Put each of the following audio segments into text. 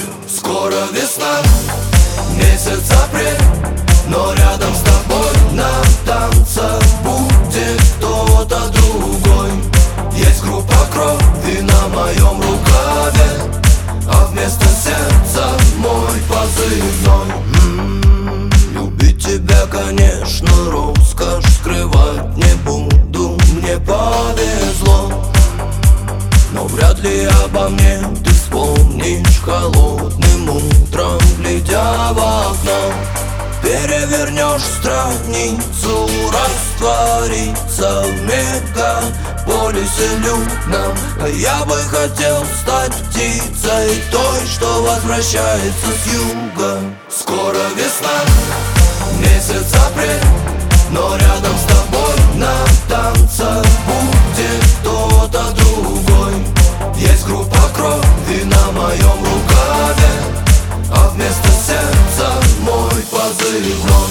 Скоро весна, месяц апрель, но рядом с тобой на танцах будет кто-то другой. Есть группа крови на моем рукаве, а вместо сердца мой позывной. Любить тебя, конечно, роскошь, скрывать не буду, мне повезло. Но вряд ли обо мне ты вспомнишь холодным утром, глядя в окно. Перевернешь страницу, раствориться в мегаполисе людном. А я бы хотел стать птицей той, что возвращается с юга. Скоро весна, месяц апрель, но рядом с тобой на танцах будет кто-то другой. Есть группа крови на моем рукаве, а вместо сердца мой позывной.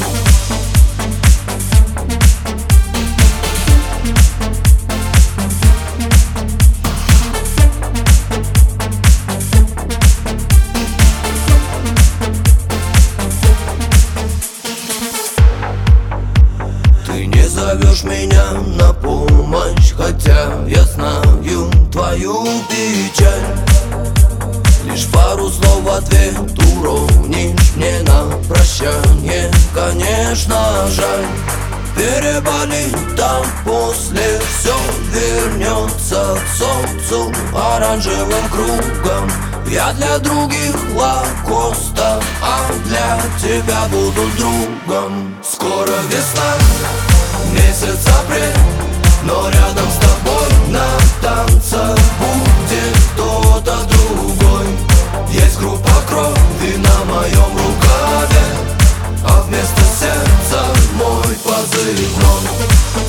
Ты не зовешь меня на помощь, хотя я знаю твою печаль. Лишь пару слов в ответ уронишь мне на прощание. Конечно, жаль, переболит, там после все вернется к солнцу оранжевым кругом. Я для других лакоста, а для тебя буду другом. Скоро весна, месяц апрель, но рядом с тобой на танцах будет кто-то другой. Есть группа крови на моем рукаве, а вместо сердца мой позывной.